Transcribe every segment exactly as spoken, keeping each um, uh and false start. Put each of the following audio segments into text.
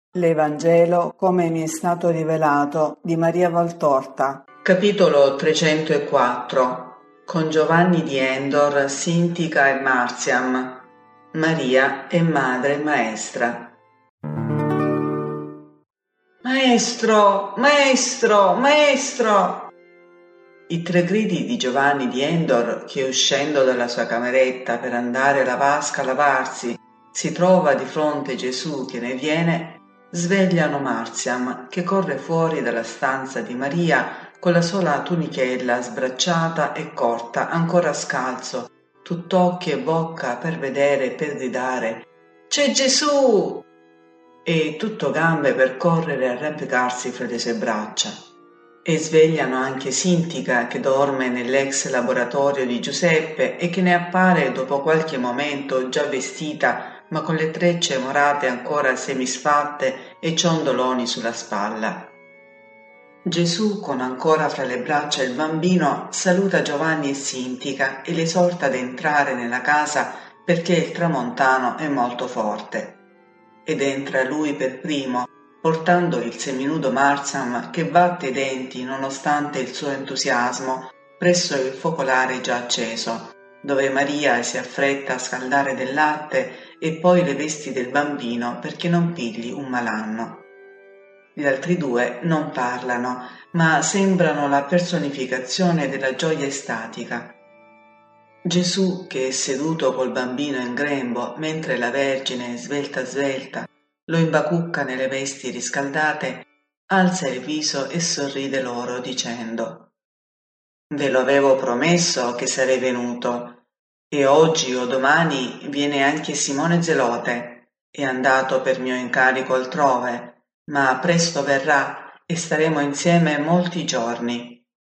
L'Evangelo come mi è stato rivelato di Maria Valtorta. Capitolo trecentoquattro. Con Giovanni di Endor, Sintica e Marziam. Maria è madre maestra. Maestro, maestro, maestro! I tre gridi di Giovanni di Endor, che uscendo dalla sua cameretta per andare alla vasca a lavarsi, si trova di fronte Gesù che ne viene, svegliano Marziam, che corre fuori dalla stanza di Maria con la sola tunichella sbracciata e corta, ancora scalzo, tutt'occhi e bocca per vedere e per gridare «C'è Gesù!» e tutto gambe per correre e arrampicarsi fra le sue braccia. E svegliano anche Sintica, che dorme nell'ex laboratorio di Giuseppe e che ne appare dopo qualche momento già vestita ma con le trecce morate ancora semisfatte e ciondoloni sulla spalla. Gesù, con ancora fra le braccia il bambino, saluta Giovanni e Sintica e le esorta ad entrare nella casa perché il tramontano è molto forte. Ed entra lui per primo, portando il seminudo Marziam che batte i denti nonostante il suo entusiasmo presso il focolare già acceso, dove Maria si affretta a scaldare del latte e poi le vesti del bambino perché non pigli un malanno. Gli altri due non parlano, ma sembrano la personificazione della gioia estatica. Gesù, che è seduto col bambino in grembo, mentre la Vergine, svelta svelta, lo imbacucca nelle vesti riscaldate, alza il viso e sorride loro dicendo: «Ve lo avevo promesso che sarei venuto, e oggi o domani viene anche Simone Zelote, è andato per mio incarico altrove, ma presto verrà e staremo insieme molti giorni».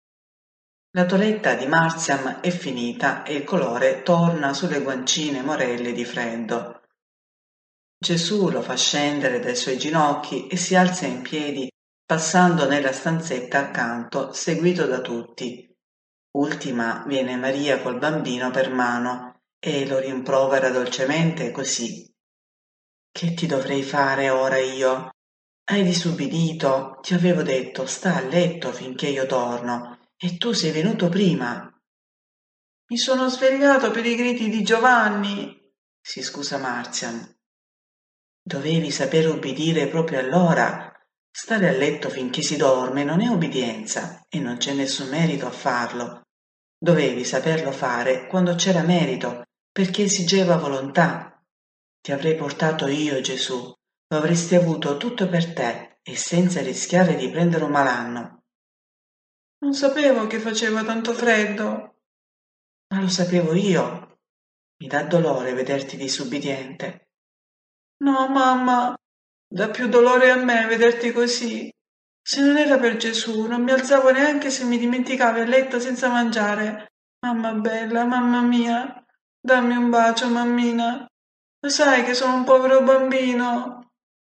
La toeletta di Marziam è finita e il colore torna sulle guancine morelle di freddo. Gesù lo fa scendere dai suoi ginocchi e si alza in piedi, passando nella stanzetta accanto, seguito da tutti. Ultima viene Maria col bambino per mano e lo rimprovera dolcemente così: «Che ti dovrei fare ora io? Hai disubbidito, ti avevo detto sta a letto finché io torno, e tu sei venuto prima». «Mi sono svegliato per i gridi di Giovanni», si scusa Marziam. «Dovevi saper ubbidire proprio allora. Stare a letto finché si dorme non è ubbidienza e non c'è nessun merito a farlo. Dovevi saperlo fare quando c'era merito, perché esigeva volontà. Ti avrei portato io, Gesù, lo avresti avuto tutto per te e senza rischiare di prendere un malanno». «Non sapevo che faceva tanto freddo». «Ma lo sapevo io. Mi dà dolore vederti disubbidiente». «No, mamma, dà più dolore a me vederti così. Se non era per Gesù, non mi alzavo neanche se mi dimenticavo il letto senza mangiare. Mamma bella, mamma mia, dammi un bacio, mammina. Lo sai che sono un povero bambino».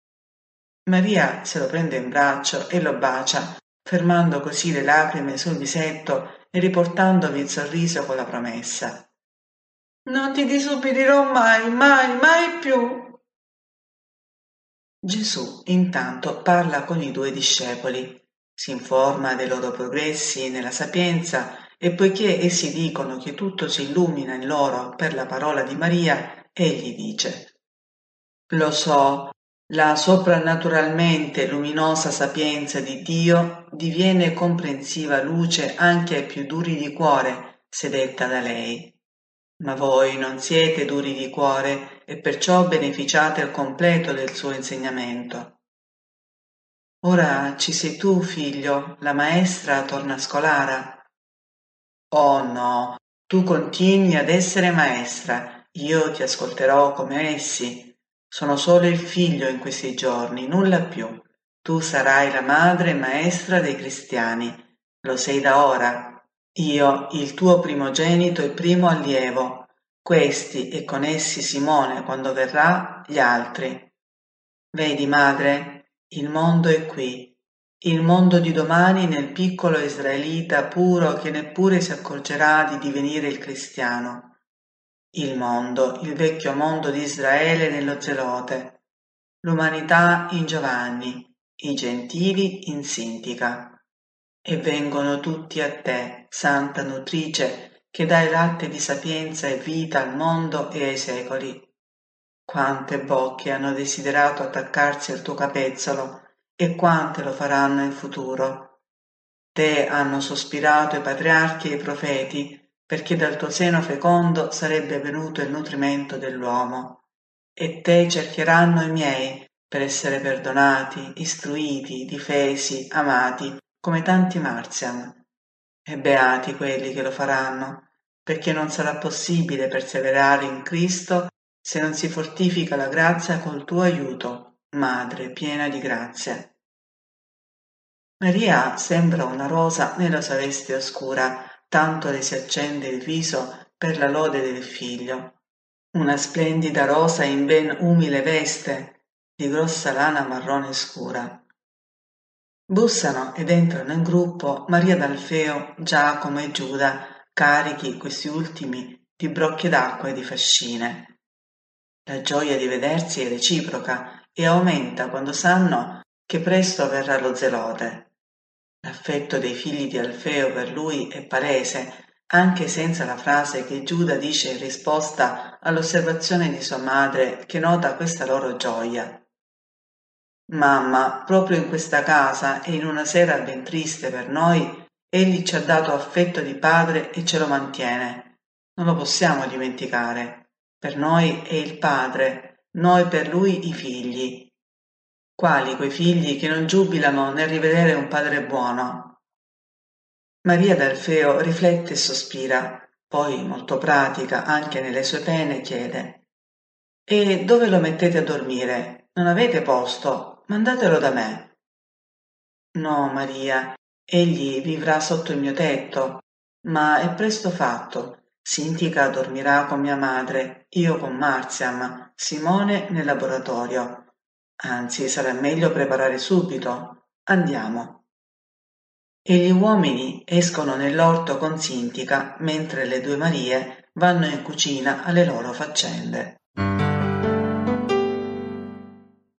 Maria se lo prende in braccio e lo bacia, fermando così le lacrime sul visetto e riportandovi il sorriso con la promessa: «Non ti disubbidirò mai, mai, mai più». Gesù intanto parla con i due discepoli, si informa dei loro progressi nella sapienza e poiché essi dicono che tutto si illumina in loro per la parola di Maria, egli dice: «Lo so, la soprannaturalmente luminosa sapienza di Dio diviene comprensiva luce anche ai più duri di cuore se detta da lei. Ma voi non siete duri di cuore e perciò beneficiate al completo del suo insegnamento. Ora ci sei tu, figlio, la maestra torna scolara». «Oh no, tu continui ad essere maestra, io ti ascolterò come essi. Sono solo il figlio in questi giorni, nulla più. Tu sarai la madre e maestra dei cristiani, lo sei da ora. Io, il tuo primogenito e primo allievo, questi e con essi Simone quando verrà, gli altri. Vedi, madre, il mondo è qui, il mondo di domani nel piccolo israelita puro che neppure si accorgerà di divenire il cristiano. Il mondo, il vecchio mondo di Israele nello Zelote. l'umanità in Giovanni, i gentili in Sintica. E vengono tutti a te, Santa Nutrice, che dai latte di sapienza e vita al mondo e ai secoli. Quante bocche hanno desiderato attaccarsi al tuo capezzolo e quante lo faranno in futuro. Te hanno sospirato i patriarchi e i profeti, perché dal tuo seno fecondo sarebbe venuto il nutrimento dell'uomo. E te cercheranno i miei, per essere perdonati, istruiti, difesi, amati, come tanti Marzian. E beati quelli che lo faranno, perché non sarà possibile perseverare in Cristo se non si fortifica la grazia col tuo aiuto, Madre piena di grazia. Maria sembra una rosa nella sua veste oscura, tanto le si accende il viso per la lode del figlio. Una splendida rosa in ben umile veste, di grossa lana marrone scura. Bussano ed entrano in gruppo Maria d'Alfeo, Giacomo e Giuda, carichi questi ultimi di brocche d'acqua e di fascine. La gioia di vedersi è reciproca e aumenta quando sanno che presto verrà lo zelote. L'affetto dei figli di Alfeo per lui è palese, anche senza la frase che Giuda dice in risposta all'osservazione di sua madre che nota questa loro gioia. Mamma, proprio in questa casa e in una sera ben triste per noi, egli ci ha dato affetto di padre e ce lo mantiene. Non lo possiamo dimenticare. Per noi è il padre, noi per lui i figli. Quali quei figli che non giubilano nel rivedere un padre buono? Maria d'Alfeo riflette e sospira, poi, molto pratica anche nelle sue pene, chiede: «E dove lo mettete a dormire? Non avete posto? Mandatelo da me». «No, Maria, egli vivrà sotto il mio tetto, ma è presto fatto. Sintica dormirà con mia madre, io con Marziam, Simone nel laboratorio. Anzi, sarà meglio preparare subito. Andiamo». E gli uomini escono nell'orto con Sintica, mentre le due Marie vanno in cucina alle loro faccende.